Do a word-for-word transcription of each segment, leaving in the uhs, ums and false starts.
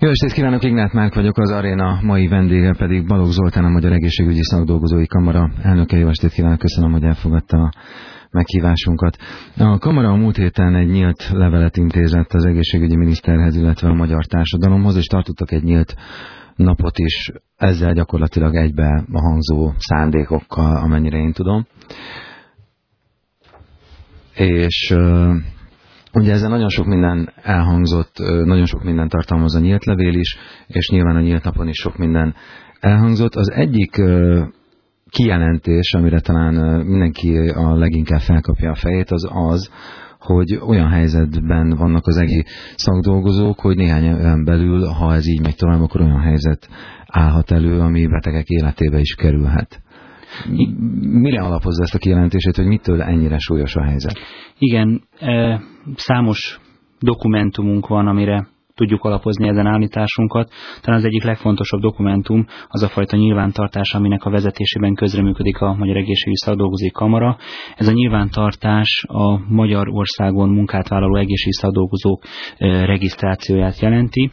Jó estét kívánok, Ignát Márk vagyok, az Aréna mai vendége pedig Balogh Zoltán, a Magyar Egészségügyi Szakdolgozói Kamara elnöke. Jó estét kívánok, köszönöm, hogy elfogadta a meghívásunkat. A Kamara a múlt héten egy nyílt levelet intézett az egészségügyi miniszterhez, illetve a magyar társadalomhoz, és tartottak egy nyílt napot is, ezzel gyakorlatilag egybe a hangzó szándékokkal, amennyire én tudom. És ugye ezzel nagyon sok minden elhangzott, nagyon sok minden tartalmaz a nyílt levél is, és nyilván a nyílt napon is sok minden elhangzott. Az egyik kijelentés, amire talán mindenki a leginkább felkapja a fejét, az az, hogy olyan helyzetben vannak az egész szakdolgozók, hogy néhány éven belül, ha ez így megy tovább, akkor olyan helyzet állhat elő, ami betegek életébe is kerülhet. Mire alapozza ezt a kijelentését, hogy mitől ennyire súlyos a helyzet? Igen, e, számos dokumentumunk van, amire tudjuk alapozni ezen állításunkat. Talán az egyik legfontosabb dokumentum az a fajta nyilvántartás, aminek a vezetésében közreműködik a Magyar Egészségügyi Szakdolgozói Kamara. Ez a nyilvántartás a Magyarországon munkát vállaló egészségügyi szakdolgozók e, regisztrációját jelenti.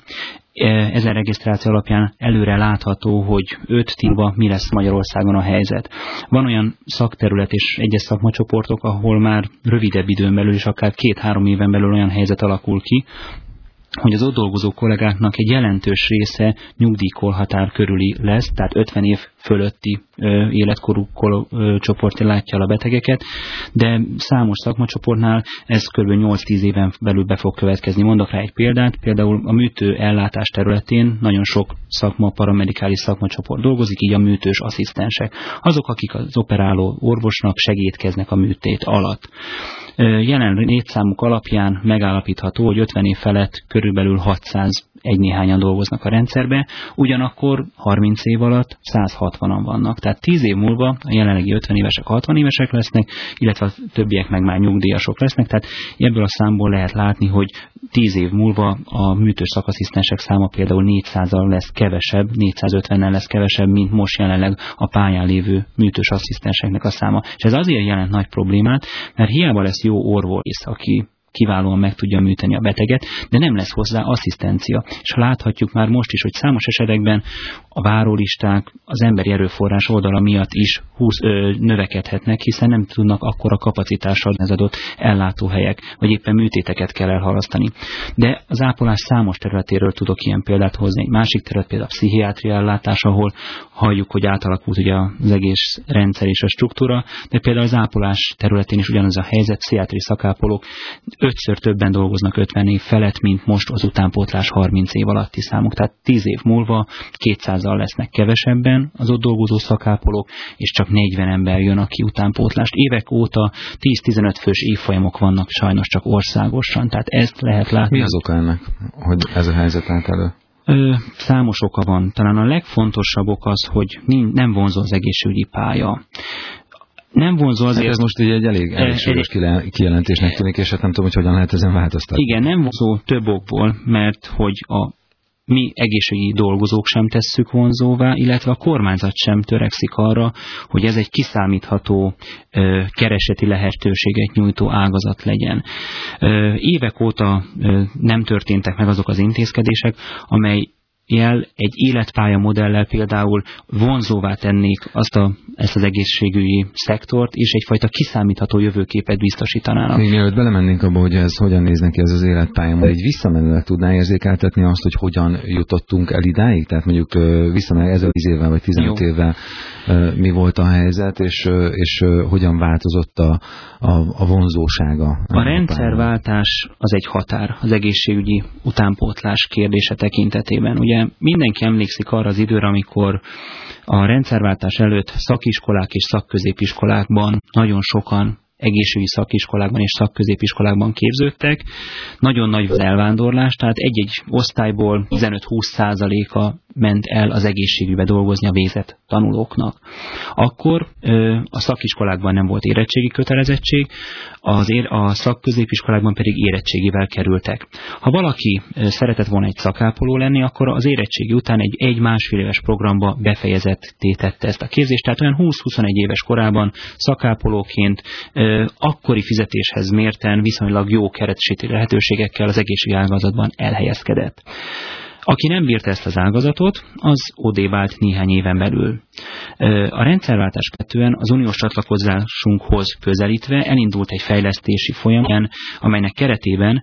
Ezen regisztráció alapján előre látható, hogy öt tíva mi lesz Magyarországon a helyzet. Van olyan szakterület és egyes szakmacsoportok, ahol már rövidebb időn belül és akár két-három éven belül olyan helyzet alakul ki, hogy az ott dolgozó kollégáknak egy jelentős része nyugdíjkorhatár körüli lesz, tehát ötven év fölötti ö, életkorú kol, ö, csoport látja el a betegeket, de számos szakmacsoportnál ez kb. nyolc-tíz éven belül be fog következni. Mondok rá egy példát, például a műtő ellátás területén nagyon sok szakma, paramedikális szakmacsoport dolgozik, így a műtős asszisztensek. Azok, akik az operáló orvosnak segítkeznek a műtét alatt. Jelen létszámuk alapján megállapítható, hogy ötven év felett körülbelül hatszáz egy néhányan dolgoznak a rendszerbe, ugyanakkor harminc év alatt száz hatvanan vannak. Tehát tíz év múlva a jelenlegi ötven évesek hatvan évesek lesznek, illetve a többiek meg már nyugdíjasok lesznek, tehát ebből a számból lehet látni, hogy tíz év múlva a műtős szakasszisztensek száma például négyszázzal lesz kevesebb, négyszázötvennel lesz kevesebb, mint most jelenleg a pályán lévő műtős asszisztenseknek a száma. És ez azért jelent nagy problémát, mert hiába lesz jó orvos, aki kiválóan meg tudja műteni a beteget, de nem lesz hozzá asszisztencia. És láthatjuk már most is, hogy számos esetekben a várólisták az emberi erőforrás oldala miatt is húsz, ö, növekedhetnek, hiszen nem tudnak akkora kapacitással az adott ellátóhelyek, vagy éppen műtéteket kell elhalasztani. De az ápolás számos területéről tudok ilyen példát hozni. Egy másik terület például a pszichiátria ellátás, ahol halljuk, hogy átalakult ugye az egész rendszer és a struktúra, de például az ápolás területén is ugyanaz a helyzet, pszichiátriai szakápolók ötször többen dolgoznak ötven év felett, mint most az utánpótlás harminc év alatti számok. Tehát tíz év múlva kétszázzal lesznek kevesebben az ott dolgozó szakápolók, és csak negyven ember jön, aki utánpótlást. Évek óta tíz-tizenöt fős évfolyamok vannak sajnos csak országosan, tehát ezt lehet látni. Mi az oka ennek, hogy ez a helyzet állt elő? Ö, számos oka van. Talán a legfontosabb ok az, hogy nem vonzó az egészségügyi pálya. Nem vonzó azért... Hát ez most ugye egy elég, elég súlyos kijelentésnek tűnik, és hát nem tudom, hogy hogyan lehet ezen változtatni. Igen, nem vonzó több okból, mert hogy a mi egészségügyi dolgozók sem tesszük vonzóvá, illetve a kormányzat sem törekszik arra, hogy ez egy kiszámítható ö, kereseti lehetőséget nyújtó ágazat legyen. Ö, évek óta ö, nem történtek meg azok az intézkedések, amely jel egy életpálya modellel például vonzóvá tennék azt a, ezt az egészségügyi szektort, és egyfajta kiszámítható jövőképet biztosítanának. Még mielőtt belemennénk abba, hogy ez hogyan néz neki ez az életpálya, de egy visszamenőleg tudná érzékeltetni azt, hogy hogyan jutottunk el idáig? Tehát mondjuk visszamenőleg ezer tíz évvel vagy tizenöt Jó. évvel mi volt a helyzet, és, és hogyan változott a, a, a vonzósága? A rendszerváltás az egy határ az egészségügyi utánpótlás kérdése tekintetében. Ugye mindenki emlékszik arra az időre, amikor a rendszerváltás előtt szakiskolák és szakközépiskolákban nagyon sokan egészségügyi szakiskolákban és szakközépiskolákban képződtek. Nagyon nagy az elvándorlás, tehát egy-egy osztályból tizenöt-húsz százaléka ment el az egészségügybe dolgozni a végzett tanulóknak. Akkor ö, a szakiskolákban nem volt érettségi kötelezettség, az ér, a szakközépiskolákban pedig érettségivel kerültek. Ha valaki ö, szeretett volna egy szakápoló lenni, akkor az érettségi után egy egy-másfél éves programba befejezetté tette ezt a képzést, tehát olyan húsz-huszonegy éves korában szakápolóként ö, akkori fizetéshez mérten viszonylag jó kereseti lehetőségekkel az egészségügyi ágazatban elhelyezkedett. Aki nem bírta ezt az ágazatot, az odébb állt néhány éven belül. A rendszerváltás követően az uniós csatlakozásunkhoz közelítve elindult egy fejlesztési folyamat, amelynek keretében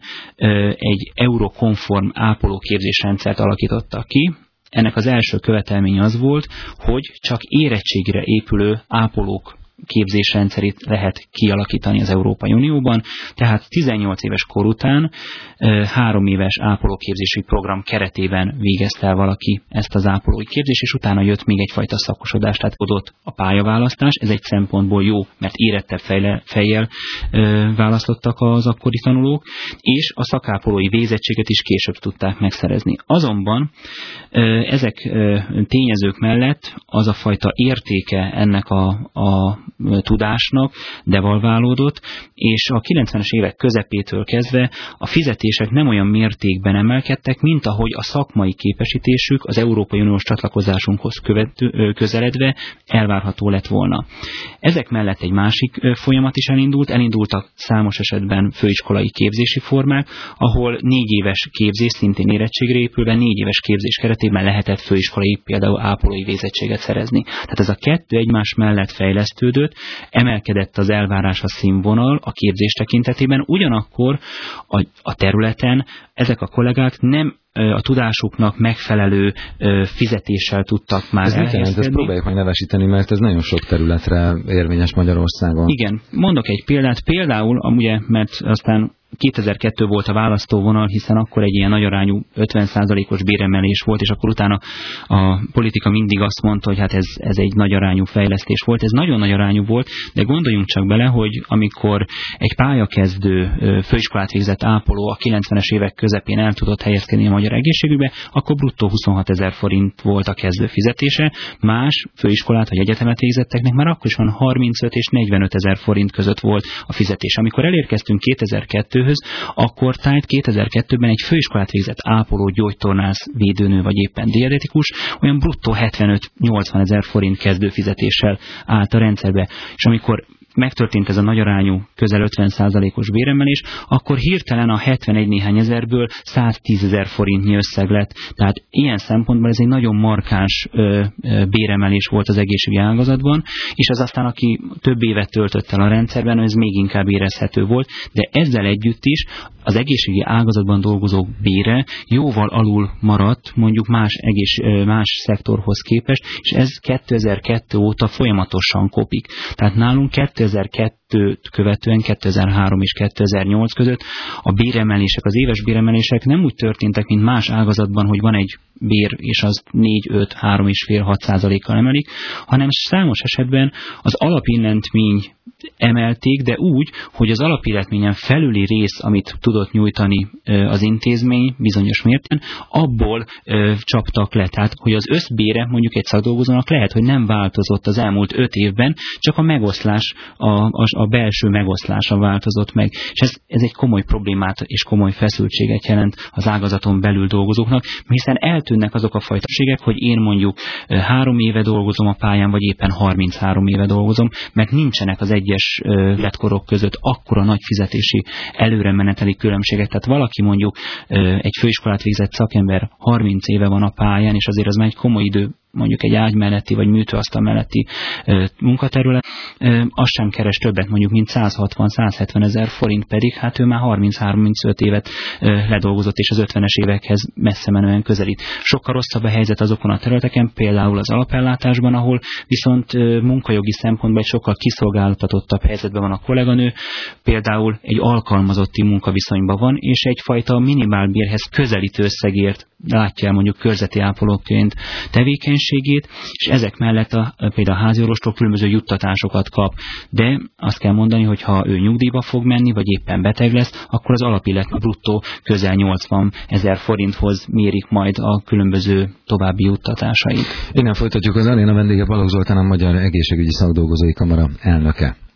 egy eurokonform ápolóképzésrendszert alakítottak ki. Ennek az első követelménye az volt, hogy csak érettségre épülő ápolók képzésrendszerét lehet kialakítani az Európai Unióban, tehát tizennyolc éves kor után három éves ápolóképzési program keretében végezte el valaki ezt az ápolói képzést, és utána jött még egyfajta szakosodás, tehát adott a pályaválasztás, ez egy szempontból jó, mert érettebb fejle, fejjel ö, választottak az akkori tanulók, és a szakápolói végzettséget is később tudták megszerezni. Azonban ö, ezek ö, tényezők mellett az a fajta értéke ennek a, a tudásnak devalválódott, és a kilencvenes évek közepétől kezdve a fizetések nem olyan mértékben emelkedtek, mint ahogy a szakmai képesítésük az Európai Uniós csatlakozásunkhoz követő, közeledve elvárható lett volna. Ezek mellett egy másik folyamat is elindult, elindultak számos esetben főiskolai képzési formák, ahol négy éves képzés, szintén érettségre épülve, négy éves képzés keretében lehetett főiskolai, például ápolói végzettséget szerezni. Tehát ez a kettő egymás mellett fejlesztődött, emelkedett az elvárás, a színvonal a képzés tekintetében, ugyanakkor a, a területen ezek a kollégák nem a tudásuknak megfelelő fizetéssel tudtak már elhelyezkedni. Ez ezt próbáljuk meg nevesíteni, mert ez nagyon sok területre érvényes Magyarországon. Igen, mondok egy példát. Például, ugye, mert aztán kétezer-kettő volt a választóvonal, hiszen akkor egy ilyen nagyarányú ötven százalékos béremelés volt, és akkor utána a politika mindig azt mondta, hogy hát ez, ez egy nagyarányú fejlesztés volt. Ez nagyon nagyarányú volt, de gondoljunk csak bele, hogy amikor egy pályakezdő főiskolát végzett ápoló a kilencvenes évek közepén el tudott helyezkedni a magyar egészségügybe, akkor bruttó huszonhatezer forint volt a kezdő fizetése, más főiskolát vagy egyetemet végzetteknek már akkor is van harmincöt és negyvenöt ezer forint között volt a fizetés. Amikor elérkeztünk kétezer-kettőhöz, akkor tájt kétezer-kettőben egy főiskolát végzett ápoló, gyógytornász, védőnő vagy éppen dietetikus olyan bruttó hetvenöt-nyolcvan ezer forint kezdő fizetéssel állt a rendszerbe. És amikor megtörtént ez a nagyarányú, közel ötven százalékos béremelés, akkor hirtelen a hetvenegy néhány ezerből száztízezer forintnyi összeg lett. Tehát ilyen szempontból ez egy nagyon markáns ö, ö, béremelés volt az egészségügyi ágazatban, és az aztán, aki több évet töltött el a rendszerben, ez még inkább érezhető volt, de ezzel együtt is az egészségügyi ágazatban dolgozók bére jóval alul maradt mondjuk más, egész, más szektorhoz képest, és ez kétezer-kettő óta folyamatosan kopik. Tehát nálunk kétezer-kettőt követően kétezer-három és kétezer-nyolc között a béremelések, az éves béremelések nem úgy történtek, mint más ágazatban, hogy van egy bér, és az négy, öt, három és fél, hat százalékkal emelik, hanem számos esetben az alapillentmény emelték, de úgy, hogy az alapilletményen felüli rész, amit tudott nyújtani az intézmény bizonyos mértékben, abból ö, csaptak le. Tehát, hogy az összbére mondjuk egy szakdolgozónak lehet, hogy nem változott az elmúlt öt évben, csak a megoszlás, a, a, a belső megoszlása változott meg. És ez, ez egy komoly problémát és komoly feszültséget jelent az ágazaton belül dolgozóknak, hiszen eltűnnek azok a fajtaségek, hogy én mondjuk három éve dolgozom a pályán, vagy éppen harminchárom éve dolgozom, mert nincsenek az egyes életkorok között akkora nagy fizetési előremeneteli különbségek. Tehát valaki mondjuk egy főiskolát végzett szakember harminc éve van a pályán, és azért az már egy komoly idő, mondjuk egy ágy melletti, vagy műtőasztal melletti ö, munkaterület, ö, az sem keres többet, mondjuk, mint száz hatvan száz hetven ezer forint, pedig hát ő már harminc-harmincöt évet ö, ledolgozott, és az ötvenes évekhez messze menően közelít. Sokkal rosszabb a helyzet azokon a területeken, például az alapellátásban, ahol viszont ö, munkajogi szempontból egy sokkal kiszolgáltatottabb helyzetben van a kolléganő, például egy alkalmazotti munkaviszonyban van, és egyfajta minimálbérhez közelítő összegért látja el mondjuk körzeti ápolóként tevékenységét, és ezek mellett a, például a háziorvostól különböző juttatásokat kap. De azt kell mondani, hogy ha ő nyugdíjba fog menni, vagy éppen beteg lesz, akkor az alapillet bruttó közel nyolcvan ezer forinthoz mérik majd a különböző további juttatásait. Innen folytatjuk az elén, a vendége Balogh Zoltán, a Magyar Egészségügyi Szakdolgozói Kamara elnöke.